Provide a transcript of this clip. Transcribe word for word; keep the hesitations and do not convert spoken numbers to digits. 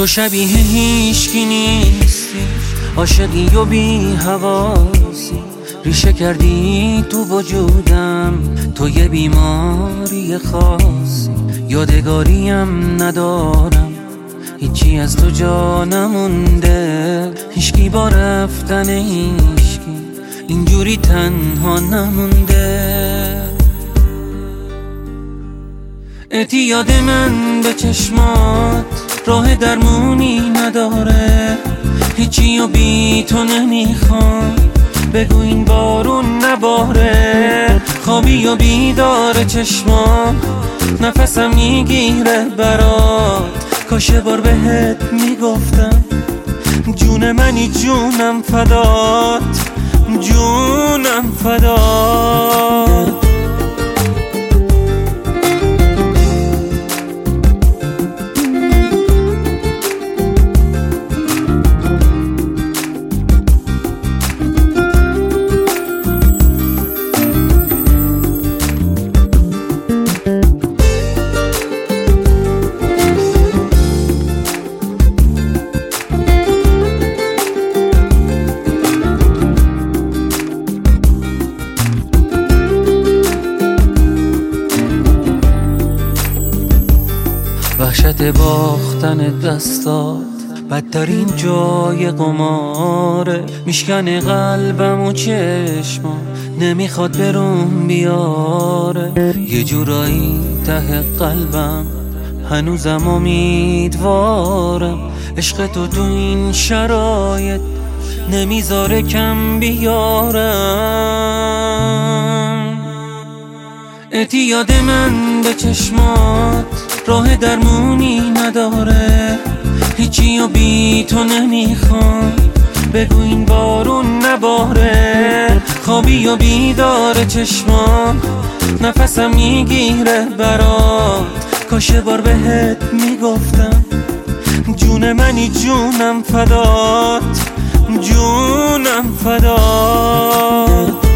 تو شبیه هیچکی نیستی، عاشقی و بی حواسی، ریشه کردی تو وجودم، تو یه بیماری خاصی. یادگاریم ندارم، هیچی از تو جا نمونده، هیچکی با رفتن هیچکی اینجوری تنها نمونده. اعتیاد من به چشمات راه درمونی نداره، هیچی و بی تو نمیخوام، بگو این بارون نباره. خوابی و بیدار چشمام نفسم میگیره برات، کاش بار بهت میگفتم جون منی جونم فدات، جونم فدات. وحشت باختن دستات بدترین جای قماره، میشکنه قلبم و چشمام نمیخواد بروم بیاره. یه جورایی ته قلبم هنوزم امیدوارم، عشق تو تو این شرایط نمیذاره کم بیارم. اعتیاد من به چشمات راه درمونی نداره، هیچی و بی تو نمیخوام، بگو این بارون نباره. خوابی و بیدار چشمام نفسم میگیره برات، کاش بار بهت میگفتم جون منی جونم فدات، جونم فدات.